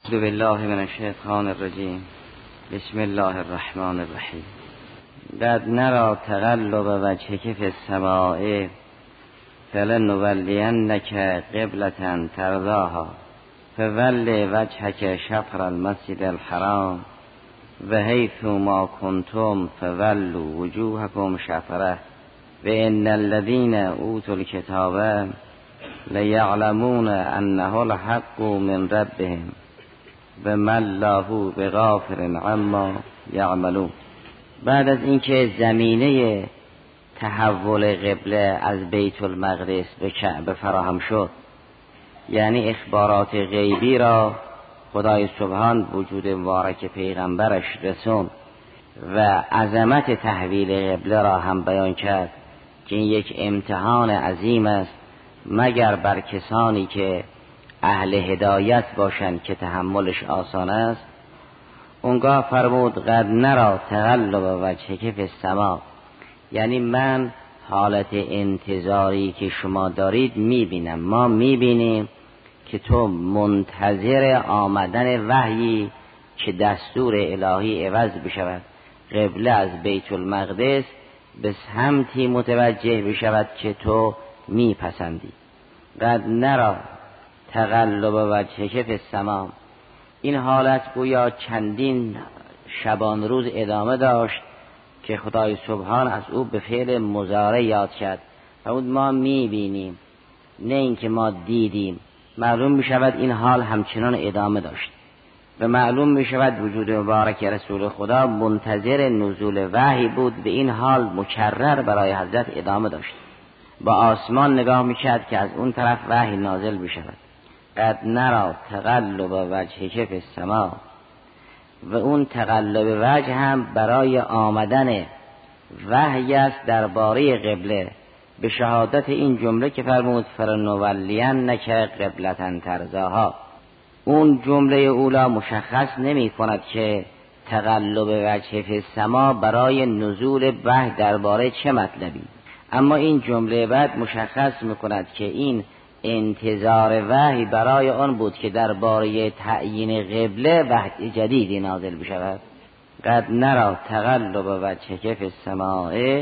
اعوذ بالله من الشیطان الرجیم. بسم الله الرحمن الرحیم. قد نرى تقلب وجهك في السماء فلنولینك قبلة ترضاها فول وجهك شطر المسجد الحرام وحيث ما كنتم فولوا وجوهكم شطره وإن الذين أوتوا الكتاب لیعلمون انه الحق من ربهم و ما الله بغافل عما یعملون. بعد از اینکه زمینه تحول قبله از بیت المقدس به کعبه فراهم شد، یعنی اخبارات غیبی را خدای سبحان وجود مبارک پیغمبرش رسون و عظمت تحویل قبله را هم بیان کرد که این یک امتحان عظیم است مگر بر کسانی که اهل هدایت باشند که تحملش آسان است. اونگاه فرمود قد نرى تقلب وجهک فی السماء، یعنی من حالت انتظاری که شما دارید میبینم، ما میبینیم که تو منتظر آمدن وحیی که دستور الهی عوض بشود، قبله از بیت المقدس به سمتی متوجه بشود که تو میپسندی. قد نرى تقلب وجهک فی السماء، این حالت گویا چندین شبان روز ادامه داشت که خدای سبحان از او به فعل مضارع یاد کرد. فرمود ما میبینیم، نه اینکه ما دیدیم. معلوم میشود این حال همچنان ادامه داشت و معلوم میشود وجود مبارک رسول خدا منتظر نزول وحی بود. به این حال مکرر برای حضرت ادامه داشت، با آسمان نگاه میکرد که از اون طرف وحی نازل بشود. قد نرى تقلب وجهک فی السماء، و اون تقلب وجه هم برای آمدن وحی است درباره قبله، به شهادت این جمله که فرمود فلنولینک قبلة ترضاها. اون جمله اولا مشخص نمی کند که تقلب وجه فی السماء برای نزول وحی درباره چه مطلبی، اما این جمله بعد مشخص میکند که این انتظار وحی برای آن بود که درباره تعیین قبله وحی جدیدی نازل بشود. قد نرى تقلب وجهک فی السماء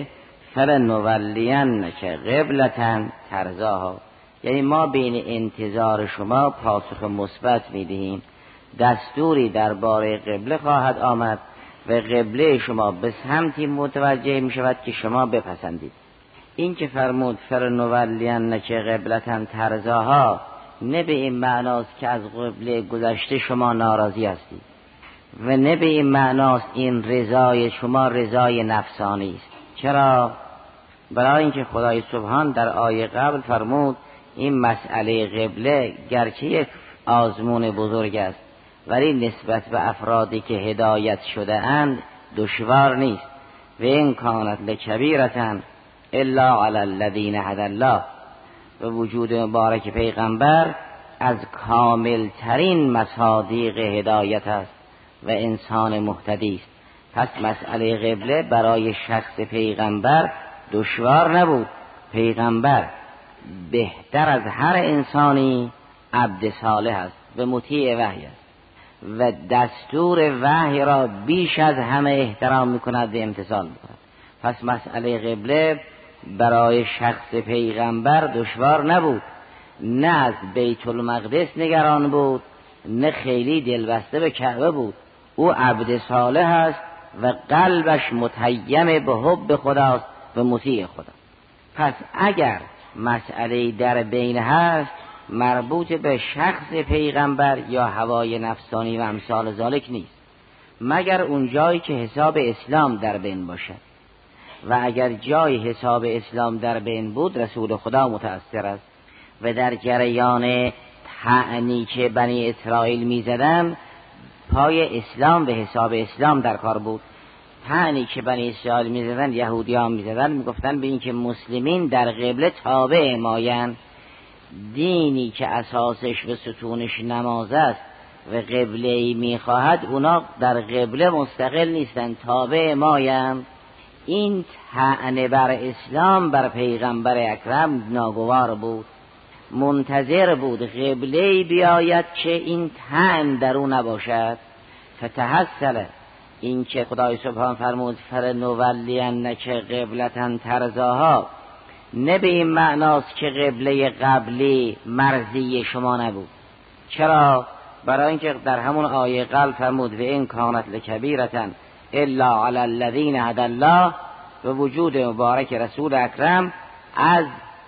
فلنولینک قبلة ترضاها، یعنی ما بین انتظار شما پاسخ مثبت میدهیم، دستوری درباره قبله خواهد آمد و قبله شما به سمتی متوجه میشود که شما بپسندید. این که فرمود فلنولینک قبلة ترضاها نه به این معناست که از قبله گذشته شما ناراضی هستید و نه به این معناست این رضای شما رضای نفسانی است. چرا؟ برای اینکه خدای سبحان در آیه قبل فرمود این مسئله قبله گرچه یک آزمون بزرگ است ولی نسبت به افرادی که هدایت شده اند دشوار نیست. و این کانت لکبیرة الا علی الذین هدی الله، و وجود مبارک پیغمبر از کامل ترین مصادیق هدایت است و انسان مهتدی است. پس مسئله قبله برای شخص پیغمبر دشوار نبود. پیغمبر بهتر از هر انسانی عبد صالح است و مطیع وحی است و دستور وحی را بیش از همه احترام میکند و امتثال میکند. پس مسئله قبله برای شخص پیغمبر دشوار نبود، نه از بیت المقدس نگران بود نه خیلی دلبسته به کعبه بود. او عبد صالح است و قلبش متیم به حب خداست و مطیع خدا. پس اگر مسئله در بین هست مربوط به شخص پیغمبر یا هوای نفسانی و امثال ذالک نیست، مگر اون جایی که حساب اسلام در بین باشد. و اگر جای حساب اسلام در بین بود رسول خدا متأثر است و در جریان طعنی که بنی اسرائیل میزدن پای اسلام و حساب اسلام در کار بود. طعنی که بنی اسرائیل میزدن، یهودیان میزدن، میگفتن به این که مسلمین در قبله تابع مایند، دینی که اساسش و ستونش نماز است و قبله‌ای میخواهد اونا در قبله مستقل نیستن، تابع مایند. این طعنه بر اسلام بر پیغمبر اکرم ناگوار بود منتظر بود قبله بیاید که این طعن در او نباشد. فتحصل، این که خدای سبحان فرمود فلنولینک قبلة ترضاها، نه به این معناست که قبله قبلی مرضی شما نبود. چرا؟ برای اینکه در همون آیه قبل فرمود و این کانت لکبیرة الا علی الذین هدی الله، و وجود مبارک رسول اکرم از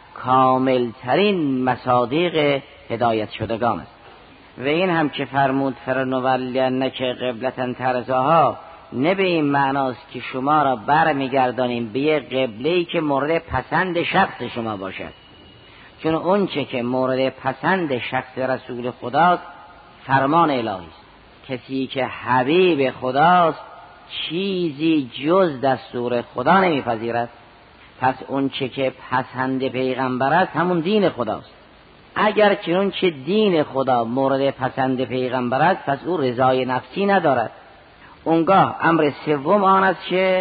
کاملترین مصادیق هدایت شدگان است. و این هم که فرمود فلنولینک قبلة ترضاها، نه به این معناست که شما را برمیگردانیم به یک قبله‌ای که مورد پسند شخص شما باشد، چون اون چه که مورد پسند شخص رسول خداست فرمان الهی است. کسی که حبیب خداست چیزی جز دستور خدا نمیپذیرد. پس اون چه که پسند پیغمبر است همون دین خداست. اگر چنون چه دین خدا مورد پسند پیغمبر است پس او رضای نفسی ندارد. اونگاه امر سوم آن است که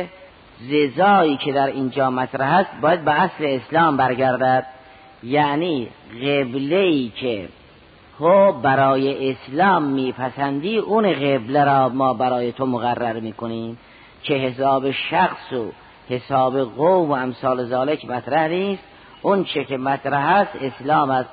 رضایی که در اینجا مطرح است باید به اصل اسلام برگردد، یعنی قبله‌ای که تو برای اسلام میپسندی اون قبله را ما برای تو مقرر میکنیم، که حساب شخص و حساب قوم و امثال ذالک مطرح نیست. اون چه که مطرح است اسلام است.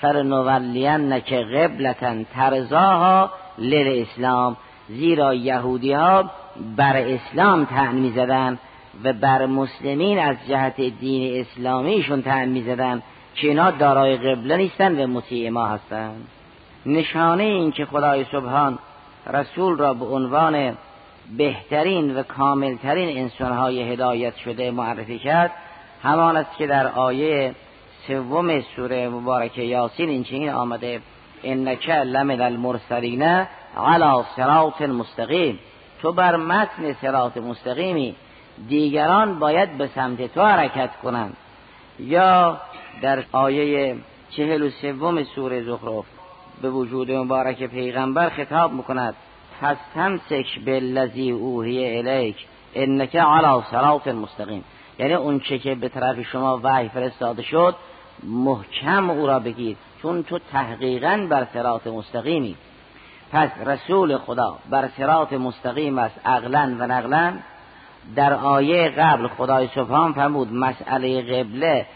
فلنولینک قبلة ترضاها للاسلام، زیرا یهودی ها بر اسلام طعن می‌زدن و بر مسلمین از جهت دین اسلامیشون طعن می‌زدن که اینا دارای قبله نیستن و مطیع ما هستند. نشانه این که خدای سبحان رسول را به عنوان بهترین و کاملترین انسان‌های هدایت شده معرفی کرد همان است که در آیه سوم سوره مبارکه یاسین این آمده انک لمن المرسلین علی صراط مستقیم، تو بر متن صراط مستقیمی، دیگران باید به سمت تو حرکت کنند. یا در آیه 43 سوره زخرف به وجود مبارک پیغمبر خطاب میکند فاستمسک بالذی اوحی الیک انک علی صراط مستقیم، یعنی اون چه که به طرف شما وحی فرستاده شد محکم او را بگیر، چون تو تحقیقاً بر صراط مستقیمی. پس رسول خدا بر صراط مستقیم است عقلاً و نقلاً. در آیه قبل خدای سبحان فرمود مسئله قبله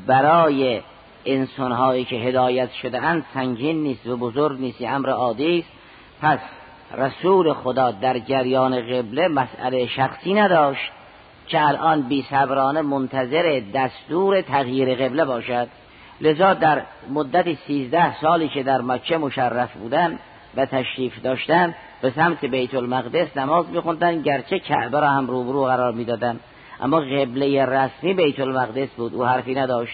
برای انسان‌هایی که هدایت شده اند سنگین نیست و بزرگ نیست، امر عادی است. پس رسول خدا در جریان قبله مسئله شخصی نداشت که الان بی صبرانه منتظر دستور تغییر قبله باشد. لذا در مدت 13 سالی که در مکه مشرف بودن و تشریف داشتن به سمت بیت المقدس نماز می‌خوندن، گرچه کعبه را هم روبرو قرار میدادن اما قبله رسمی بیت المقدس بود، او حرفی نداشت.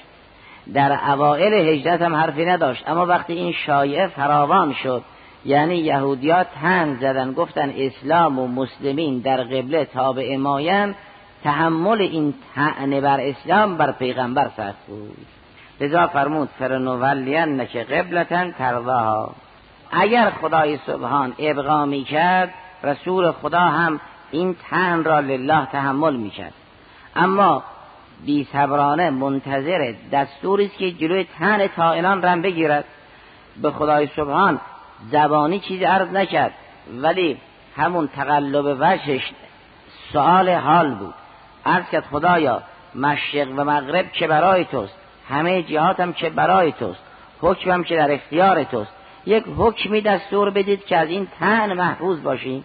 در اوائل هجرت هم حرفی نداشت، اما وقتی این شایعه فراوان شد، یعنی یهودی‌ها طعن زدن گفتن اسلام و مسلمین در قبله تابع مایند، تحمل این طعن بر اسلام بر پیغمبر سخت بود. لذا فرمود فلنولینک قبلة ترضاها. اگر خدای سبحان ابقا میکرد رسول خدا هم این طعن را لله تحمل میکرد، اما بی صبرانه منتظر دستوری است که جلوی طعن طائنان را بگیرد. به خدای سبحان زبانی چیزی عرض نکرد، ولی همون تقلب وجهش سؤال حال بود. عرض کرد خدایا مشرق و مغرب که برای توست، همه جهات هم که برای توست، حکمم که در اختیار توست، یک حکمی دستور بدید که از این طعن محفوظ باشیم،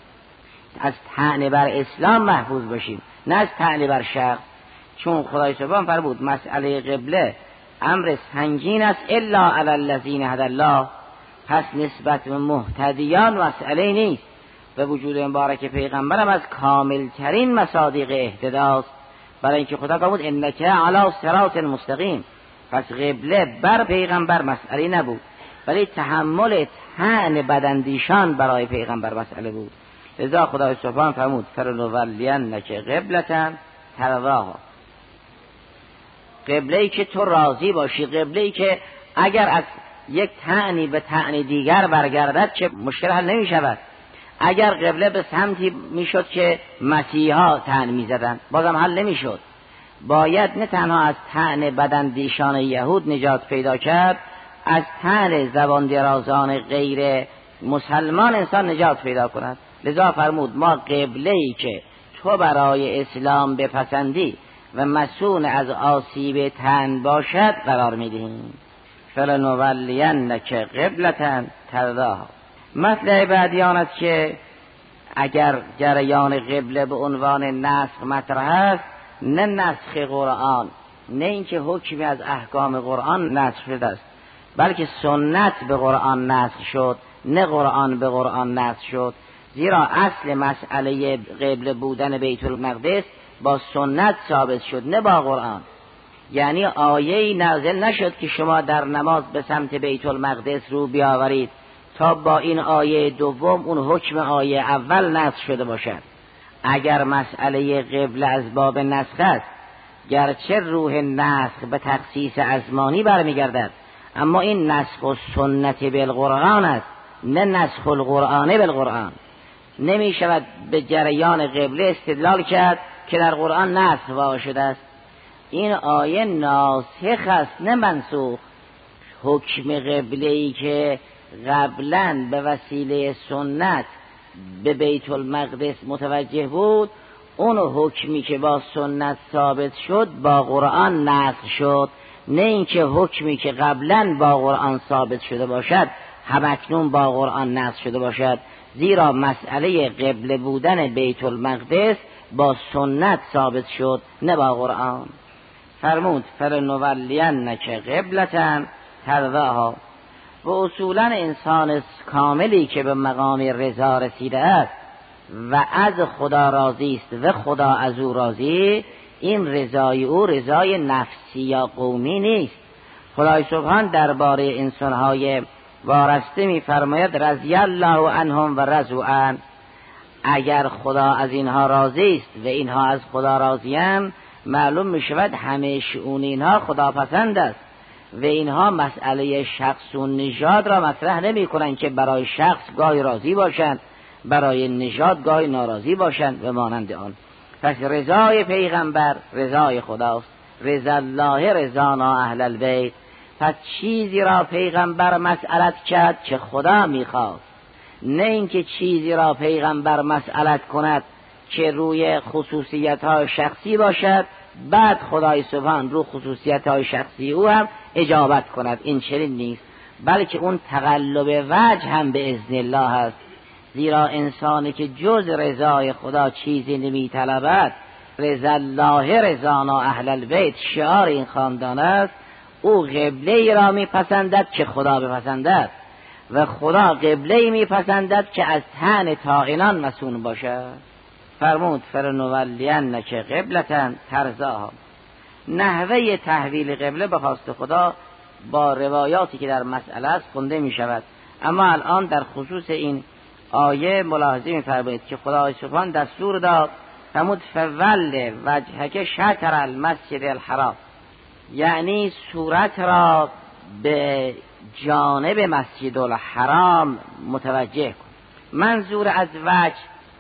از طعن بر اسلام محفوظ باشیم، نه از طعن بر شخص. چون خدای سبحان فرمود مسئله قبله امر سنگین است الا علی الذین هدی الله، پس نسبت به مهتدیان مسئله نیست. و وجود مبارک پیغمبرم از کاملترین مصادیق اهتداست، برای اینکه خدا فرمود انک علی صراط مستقیم. پس قبله بر پیغمبر مسئله نبود، ولی تحمل طعن بداندیشان برای پیغمبر مسئله بود. لذا خدای سبحان فرمود فلنولینک قبلة ترضاها، قبله‌ای که تو راضی باشی، قبله‌ای که اگر از یک طعنی به طعن دیگر برگردد چه مشکل حل نمی شود. اگر قبله به سمتی میشد که مسیحا طعن میزدن بازم حل نمی شد. باید نه تنها از طعن بداندیشان یهود نجات پیدا کرد، از طعن زبان درازان غیر مسلمان انسان نجات پیدا کند. لذا فرمود ما قبله‌ای که تو برای اسلام بپسندی و مسون از آسیب تن باشد قرار میدهیم. فلنولینک قبلة ترضاها. مطلع بعدی آن است که اگر جریان قبله به عنوان نسخ مطرح است، نه نسخ قرآن، نه اینکه حکمی از احکام قرآن نسخ شده است، بلکه سنت به قرآن نسخ شد، نه قرآن به قرآن نسخ شد. زیرا اصل مسئله قبله بودن بیت المقدس با سنت ثابت شد، نه با قرآن. یعنی آیه‌ای نازل نشد که شما در نماز به سمت بیت المقدس رو بیاورید تا با این آیه دوم اون حکم آیه اول نسخ شده باشد. اگر مسئله قبله از باب نسخ است، گرچه روح نسخ به تخصیص ازمانی برمیگردد، اما این نسخ و سنت بالقرآن است، نه نسخ القرآن بالقرآن. نمی شود به جریان قبله استدلال کرد که در قرآن نسخ واقع شده است. این آیه ناسخ است نه منسوخ. حکم قبله‌ای که قبلا به وسیله سنت به بیت المقدس متوجه بود، اون حکمی که با سنت ثابت شد با قرآن نسخ شد، نه اینکه حکمی که قبلا با قرآن ثابت شده باشد همکنون با قرآن نسخ شده باشد. زیرا مسئله قبله بودن بیت المقدس با سنت ثابت شد نه با قرآن. فرمود فلنولینک قبلة ترضاها. و اصولا انسان کاملی که به مقام رضا رسیده است و از خدا راضی است و خدا از او راضی، این رضای او رضای نفسی یا قومی نیست. خدای سبحان درباره انسان‌های وارسته می‌فرماید رضی الله عنهم و رضوا عنه. اگر خدا از اینها راضی است و اینها از خدا راضی‌اند، معلوم می‌شود همه شئون اینها خداپسند است و اینها مسئله شخص و نژاد را مطرح نمی‌کنند که برای شخص گاهی راضی باشند، برای نژاد گاهی ناراضی باشند و مانند آن. پس رضای پیغمبر رضای خداست، رضا الله رضانا اهل البیت. پس چیزی را پیغمبر مسئلت کرد که خدا میخواست، نه اینکه چیزی را پیغمبر مسئلت کند که روی خصوصیت‌های شخصی باشد بعد خدای سبحان رو خصوصیت‌های شخصی او هم اجابت کند. این چنین نیست، بلکه اون تقلب وجه هم به اذن الله است. زیرا انسانی که جز رضای خدا چیزی نمی‌طلبد، رضا الله رضانا اهل البیت شعار این خاندان است، او قبله‌ای را میپسندد که خدا بپسندد و خدا قبله‌ای میپسندد که از طعن طاعنان مسون باشد. فرمود فلنولینک قبلة ترضاها. نحوه تحویل قبله به خواست خدا با روایاتی که در مسئله است خونده می شود، اما الان در خصوص این آیه ملاحظه می فرمایید که خدای سبحان دستور داد فرمود فول وجهک شطر المسجد الحرام، یعنی صورت را به جانب مسجد الحرام متوجه کن. منظور از وجه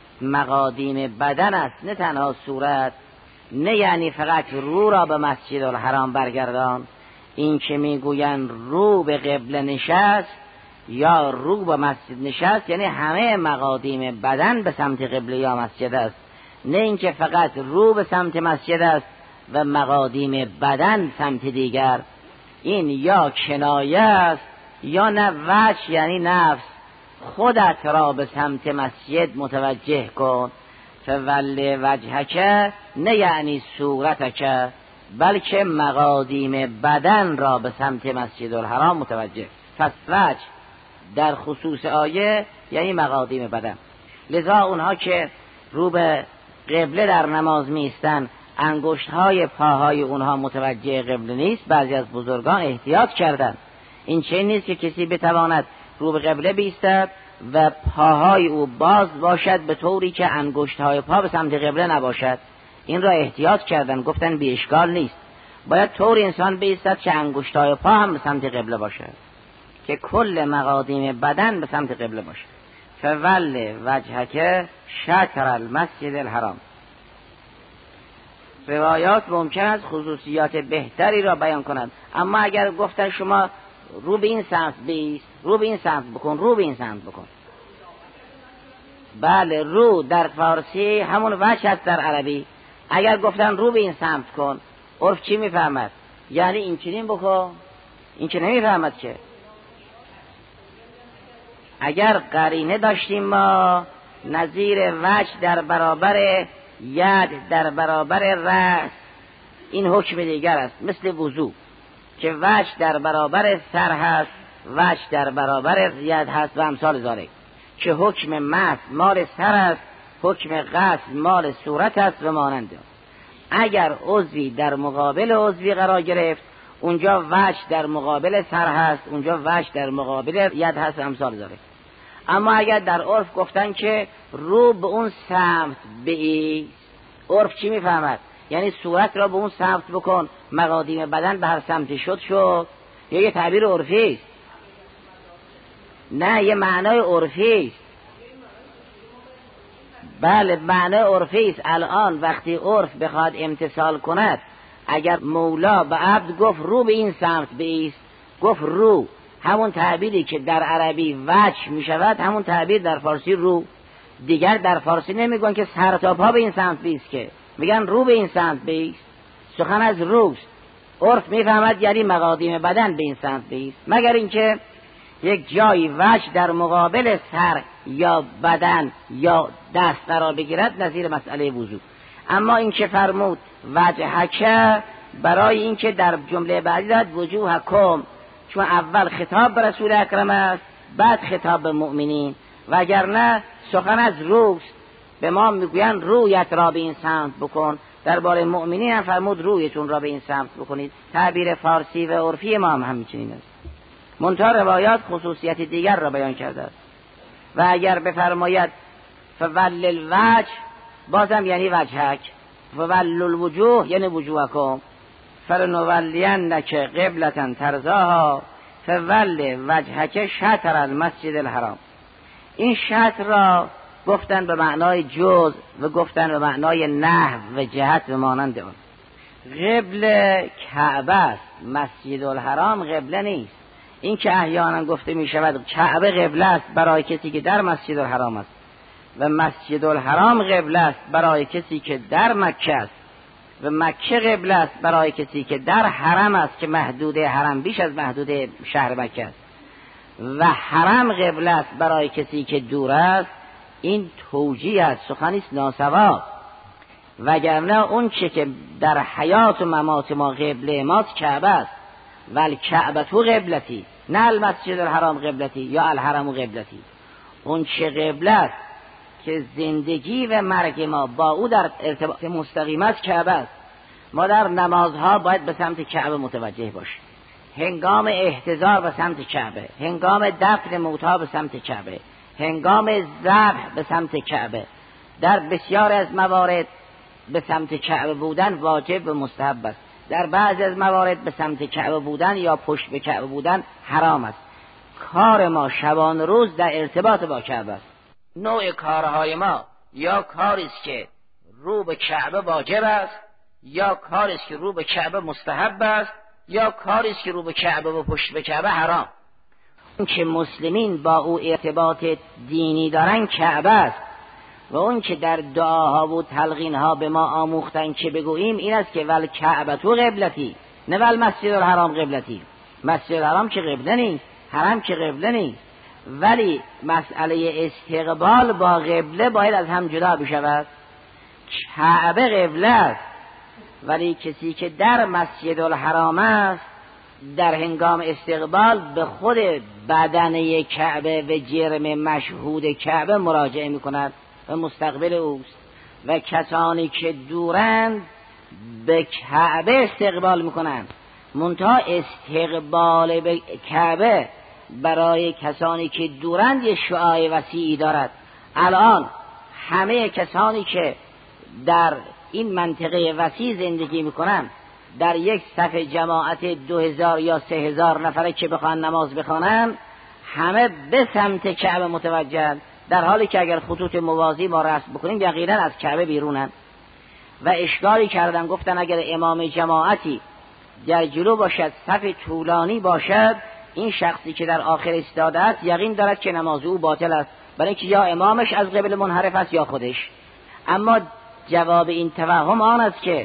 مقادیم بدن است، نه تنها صورت، نه یعنی فقط رو را به مسجد الحرام برگردان. این که میگویند رو به قبله نشست یا رو به مسجد نشست، یعنی همه مقادیم بدن به سمت قبله یا مسجد است، نه اینکه فقط رو به سمت مسجد است و مقادیم بدن سمت دیگر. این یا کنایه است یا نه وجه، یعنی نفس. خودت را به سمت مسجد متوجه کن. فول وجهک نه یعنی صورتک، بلکه مقادیم بدن را به سمت مسجد الحرام متوجه. پس وجه در خصوص آیه یعنی مقادیم بدن. لذا اونها که رو به قبله در نماز میستن انگشت‌های پاهای اونها متوجه قبله نیست، بعضی از بزرگان احتیاط کردند. این چه نیست که کسی بتواند رو به قبله بیستد و پاهای او باز باشد به طوری که انگشت‌های پا به سمت قبله نباشد. این را احتیاط کردن، گفتن بی اشکال نیست، باید طوری انسان بیستد که انگشت‌های پا هم به سمت قبله باشد، که کل مقادیم بدن به سمت قبله باشد. فول وجهک شطر المسجد الحرام. روایات ممکن است خصوصیات بهتری را بیان کنند، اما اگر گفتن شما رو به این سمت بیست، رو به این سمت بکن، رو به این سمت بکن. بله، رو در فارسی همون وجه هست در عربی. اگر گفتن رو به این سمت کن، عرف چی میفهمد؟ یعنی این چنین بکن، این که نمیفهمد که. اگر قرینه داشتیم ما نظیر وجه در برابر ید در برابر رأس، این حکم دیگر است، مثل وضو که وجه در برابر سر هست، وجه در برابر ید هست و امثال ذالک، که حکم مس مال سر است، حکم غسل مال صورت است و مانند. اگر عضوی در مقابل عضوی قرار گرفت، اونجا وجه در مقابل سر هست، اونجا وجه در مقابل ید هست و امثال ذالک. اما اگر در عرف گفتن که رو به اون سمت بایست، عرف چی میفهمد؟ یعنی صورت را به اون سمت بکن، مقادیم بدن به هر سمتی شد. یه تعبیر عرفی است، نه یه معنای عرفی است. بله معنای عرفی است. الان وقتی عرف بخواد امتثال کند، اگر مولا به عبد گفت رو به این سمت بایست، گفت رو، همون تعبیری که در عربی وجه می شود همون تعبیر در فارسی رو. دیگر در فارسی نمیگن که سر تا پا به این سمت بیست، که میگن رو به این سمت بیست. سخن از روست. عرف میفهمد یعنی مقادیم بدن به این سمت بیست، مگر اینکه یک جایی وجه در مقابل سر یا بدن یا دست قرار بگیرد، نظیر مسئله وضو. اما این که فرمود وجهک، برای اینکه در جمله بعدی داد وجوهکم، چون اول خطاب به رسول اکرم است، بعد خطاب به مؤمنین، وگرنه سخن از روست. به ما میگوین رویت را به این سمت بکن، درباره مؤمنین هم فرمود رویتون را به این سمت بکنید. تعبیر فارسی و عرفی ما هم همچنین است. منتها روایات خصوصیت دیگر را بیان کرده است. و اگر بفرماید فول الوجه، بازم یعنی وجهک، فول الوجوه یعنی وجوهکم، فلنولینک قبلة ترضاها فول وجهک شطر المسجد الحرام. این شطر را گفتن به معنای جز و گفتن به معنای نحو و جهت و مانند آن. قبله کعبه است، مسجد الحرام قبله نیست. این که احیانا گفته می شود کعبه قبله است برای کسی که در مسجد الحرام است و مسجد الحرام قبله است برای کسی که در مکه است و مکه قبله است برای کسی که در حرم است، که محدود حرم بیش از محدود شهر مکه است، و حرم قبله است برای کسی که دور است. این توجیه است، سخنی است ناسوا. وگرنه اون چه که در حیات و ممات ما قبله ماست کعبه است. ول کعبه تو قبلتی، نه المسجد الحرام قبلتی یا الحرم قبلتی. اون چه قبله است که زندگی و مرگ ما با او در ارتباط مستقیم است کعبه است. ما در نمازها باید به سمت کعبه متوجه باشیم، هنگام احتضار به سمت کعبه، هنگام دفن موتی به سمت کعبه، هنگام ذبح به سمت کعبه. در بسیار از موارد به سمت کعبه بودن واجب و مستحب است. در بعضی از موارد به سمت کعبه بودن یا پشت به کعبه بودن حرام است. کار ما شبان روز در ارتباط با کعبه است. نوع کارهای ما یا کاری است که رو به کعبه واجب است، یا کاری است که رو به کعبه مستحب است، یا کاری است که رو به کعبه و پشت به کعبه حرام. اون که مسلمین با او ارتباط دینی دارن کعبه است، و اون که در دعاها و تلقینها به ما آموختن که بگوییم این است که ول کعبه تو قبلتی، نه ول مسجد الحرام قبلتی. مسجد الحرام که قبله نیست، حرم که قبله نیست، ولی مسئله استقبال با قبله باید از هم جدا بشود. کعبه قبله است، ولی کسی که در مسجد الحرام است در هنگام استقبال به خود بدنه کعبه و جرم مشهود کعبه مراجعه می کند و مستقبل اوست. و کسانی که دورند به کعبه استقبال می کنند. منتها استقبال به کعبه برای کسانی که دورند یه شعاع وسیعی دارد. الان همه کسانی که در این منطقه وسیع زندگی میکنن در یک صف جماعت 2000 یا 3000 نفره که بخوان نماز بخوانن، همه به سمت کعبه متوجهن، در حالی که اگر خطوط موازی ما رسم بکنیم یقینا از کعبه بیرونن. و اشکالی کردن، گفتن اگر امام جماعتی در جلو باشد، صف طولانی باشد، این شخصی که در آخر ایستاده است یقین دارد که نماز او باطل است، برای اینکه یا امامش از قبل منحرف است یا خودش. اما جواب این توهم آن است که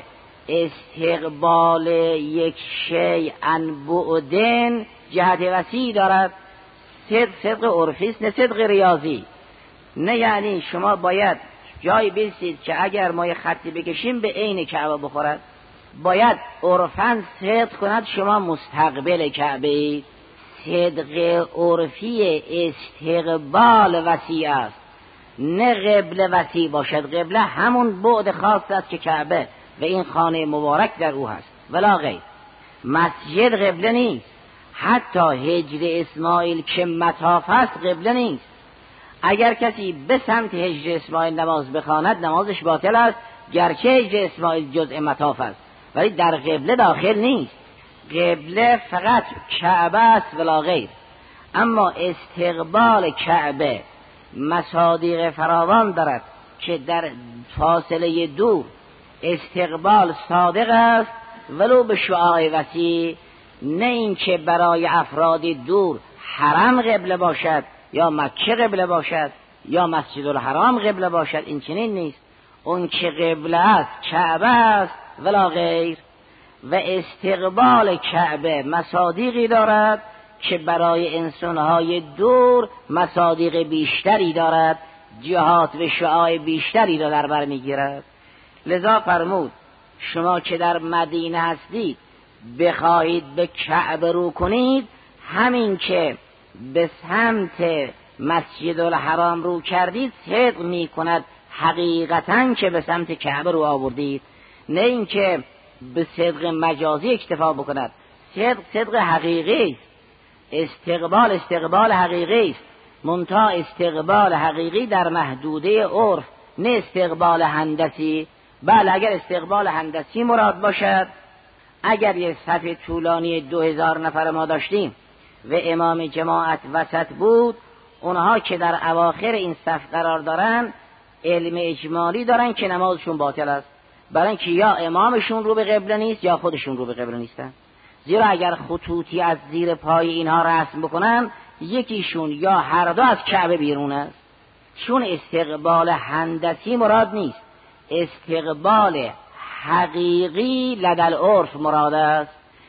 استقبال یک شیء عن بعدن جهت وسیع دارد. صدق عرفی است نه صدق ریاضی. نه یعنی شما باید جایی برسید که اگر ما یه خطی بکشیم به عین کعبه بخورد، باید عرفاً صدق کند شما مستقبل کعبه اید. صدق عرفی استقبال وسیع است، نه قبله وسیع باشد. قبله همون بعد خاص است که کعبه و این خانه مبارک در او هست ولا غیر. مسجد قبله نیست، حتی هجر اسماعیل که مطاف است قبله نیست. اگر کسی به سمت هجر اسماعیل نماز بخواند نمازش باطل است، گرچه هجر اسماعیل جزء مطاف است ولی در قبله داخل نیست. قبله فقط کعبه است ولا غیر. اما استقبال کعبه مصادیق فراوان دارد که در فاصله دور استقبال صادق است ولو به شعاع وسیع، نه اینکه برای افراد دور حرم قبله باشد یا مکه قبله باشد یا مسجد الحرام قبله باشد. این چنین نیست. اون که قبله است کعبه است ولا غیر. و استقبال کعبه مصادیقی دارد که برای انسانهای دور مصادیق بیشتری دارد، جهات و شعاع بیشتری را در بر میگیرد. لذا فرمود شما که در مدینه هستید بخواهید به کعبه رو کنید، همین که به سمت مسجد الحرام رو کردید صدق می کند حقیقتاً که به سمت کعبه رو آوردید، نه اینکه به صدق مجازی اکتفا بکند. صدق حقیقی است، استقبال حقیقی است، منتها استقبال حقیقی در محدوده عرف، نه استقبال هندسی. بله اگر استقبال هندسی مراد باشد، اگر یه صف طولانی 2000 نفر ما داشتیم و امام جماعت وسط بود، اونها که در اواخر این صف قرار دارن علم اجمالی دارن که نمازشون باطل است، برای اینکه یا امامشون رو به قبله نیست یا خودشون رو به قبله نیستن. زیرا اگر خطوطی از زیر پای اینها رسم بکنن یکیشون یا هر دو از کعبه بیرون است. چون استقبال هندسی مراد نیست، استقبال حقیقی لدل عرف مراد است.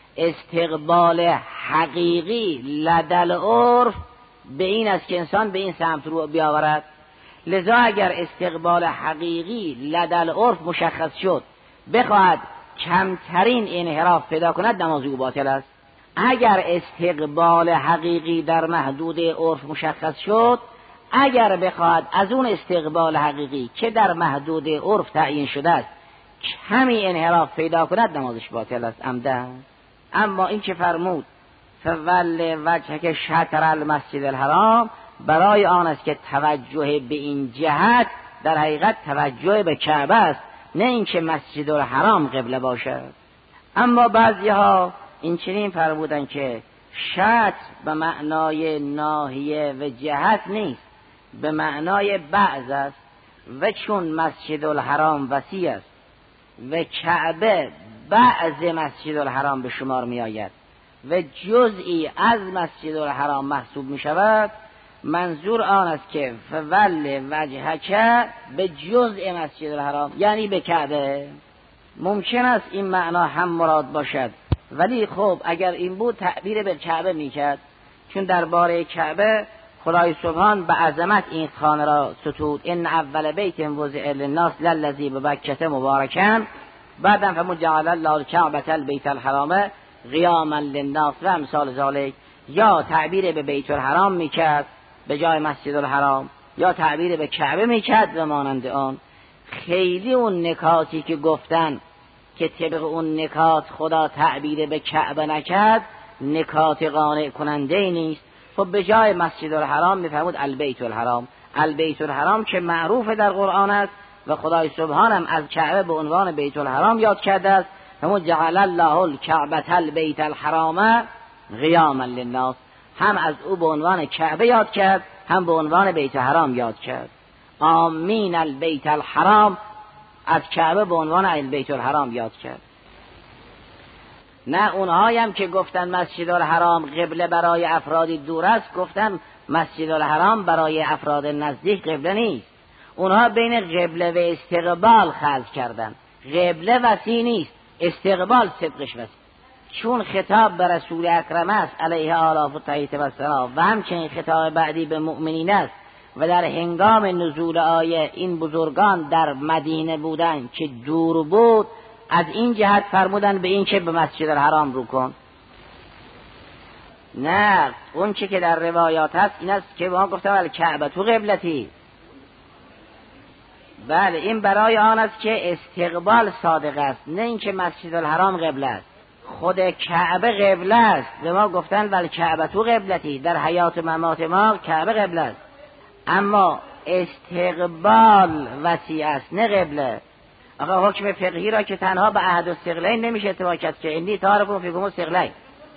استقبال حقیقی لدل عرف به این است که انسان به این سمت رو بیاورد. لذا اگر استقبال حقیقی لدل عرف مشخص شد، بخواهد کمترین انحراف پیدا کند، نماز او باطل است. اگر استقبال حقیقی در محدود عرف مشخص شد، اگر بخواهد از اون استقبال حقیقی که در محدود عرف تعیین شده است کمی انحراف پیدا کند، نمازش باطل است عمدن. اما این که فرمود فول وجهک شطر المسجد الحرام، برای آن است که توجه به این جهت در حقیقت توجه به کعبه است، نه اینکه مسجد الحرام قبله باشد. اما بعضی ها این چنین فرمودن که شطر به معنای ناحیه و جهت نیست، به معنای بعض است، و چون مسجد الحرام وسیع است و کعبه بعض مسجد الحرام به شمار می آید و جزئی از مسجد الحرام محسوب می شود، منظور آن است که فول وجهک به جزء مسجد الحرام، یعنی به کعبه. ممکن است این معنا هم مراد باشد، ولی خب اگر این بود تعبیر به کعبه میکرد، چون درباره کعبه خدای سبحان به عظمت این خانه را ستود. ان اول بیت وضع للناس للذی ببکة مبارکا، بعدم فرمود جعل الله الکعبة البیت الحرام قیاما للناس و امثال ذلک. یا تعبیر به بیت الحرام میکرد به جای مسجد الحرام، یا تعبیر به کعبه میکرد و مانند آن. خیلی اون نکاتی که گفتن که طبق اون نکات خدا تعبیر به کعبه نکرد، نکات قانع کننده نیست. خب به جای مسجد الحرام میفرمود البیت الحرام. البیت الحرام که معروف در قرآن است و خدای سبحانم از کعبه به عنوان بیت الحرام یاد کرده است. همون جعل الله الکعبة البیت الحرام قیاما للناس، هم از او به عنوان کعبه یاد کرد، هم به عنوان بیت الحرام یاد کرد. آمین البیت الحرام، از کعبه به عنوان البیت الحرام یاد کرد. نه اونهایم که گفتن مسجد الحرام قبله برای افرادی دور است، گفتن مسجد الحرام برای افراد نزدیک قبله نیست. اونها بین قبله و استقبال خلط کردن. قبله وسیع نیست، استقبال صدقش وسیع. چون خطاب به رسول اکرم است علیه آلاف و تحیط و سلام و همچنین خطاب بعدی به مؤمنین است و در هنگام نزول آیه این بزرگان در مدینه بودن که دور بود، از این جهت فرمودن به این که به مسجد الحرام رو کن. نه، اون چه که در روایات هست این است که ما گفتم الکعبه تو قبلتی. بله، این برای آن است که استقبال صادق است، نه اینکه مسجد الحرام قبله است. خود کعبه قبله است، به ما گفتن الکعبه تو قبلتی، در حیات ممات ما کعبه قبله است، اما استقبال وسیع است نه قبله. آقا حکم فقهی را که تنها به عهد الثقلین نمیشه اتباع کرد که انی تعارف فیکم الثقلین.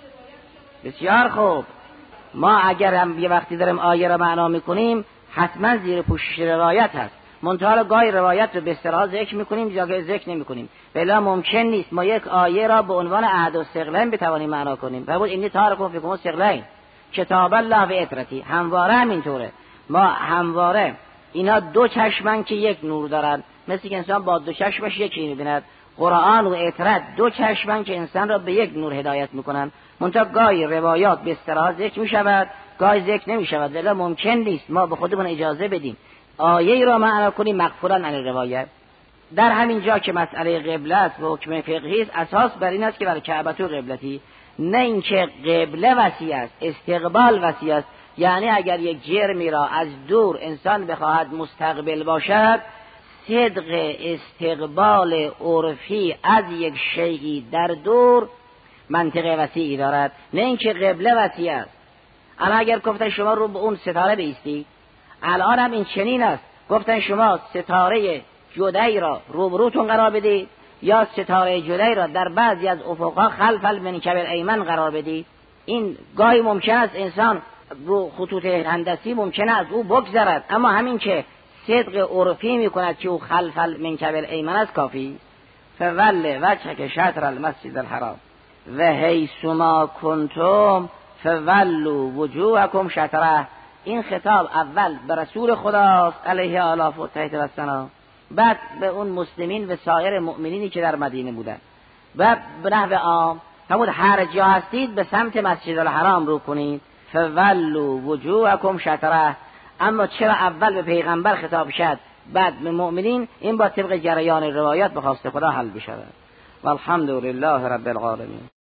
بسیار خوب، ما اگر هم یه وقتی داریم آیه را معنا میکنیم حتما زیر پوشش روایت هست، منتها گاهی روایت رو به اصطلاح ذکر میکنیم جاگه ذکر نمیکنیم، بلا ممکن نیست ما یک آیه را به عنوان عهد الثقلین بتوانیم معنا کنیم. فرمود انی تعارف فیکم الثقلین کتاب الله و اطرتی. همواره همینطوره، ما همواره اینا دو چشمن که یک نور دارن، مثل که انسان با دو چشمش یکی می‌بیند. قرآن و اطرت دو چشمن که انسان را به یک نور هدایت میکنن، منتها گاهی روایات به اصطلاح ذکر میشود گاهی ذکر نمیشود، ولی ممکن نیست ما به خودمون اجازه بدیم آیه را معنا کنیم مغفورا عن روایت. در همین جا که مسئله قبله است و حکم فقهی است، اساس بر این است که برای کعبه تو قبلتی، نه اینکه قبله وسیع است استقبال وسیع است. یعنی اگر یک جرمی را از دور انسان بخواهد مستقبل باشد، صدق استقبال عرفی از یک شیئی در دور منطقه وسیعی دارد، نه اینکه قبله وسیع است. الان اگر گفتن شما رو به اون ستاره بایستید، الان هم این چنین است، گفتن شما ستاره جدی را روبروتون قرار بدید یا ستاره جدی را در بعضی از افقها خلف المنکب الایمن قرار بدید. این گاهی ممکن است انسان رو خطوط هندسی ممکن است او بگذرد، اما همین که صدق عرفی میکند که او خلف المنکب الایمن است کافی. فول وجهک شطر المسجد الحرام و حیث ما کنتم فولوا وجوهکم شطره. این خطاب اول به رسول خداست علیه آلاف و تحیط و سلام، بعد به اون مسلمین و سایر مؤمنینی که در مدینه بودن، و به نحو عام فرمود هر جا هستید به سمت مسجد الحرام رو کنید. فولوا وجوهکم شطره. اما چرا اول به پیغمبر خطاب شد بعد به مؤمنین؟ این با طبق جریان روایات به خواست خدا حل بشود. والحمد لله رب العالمین.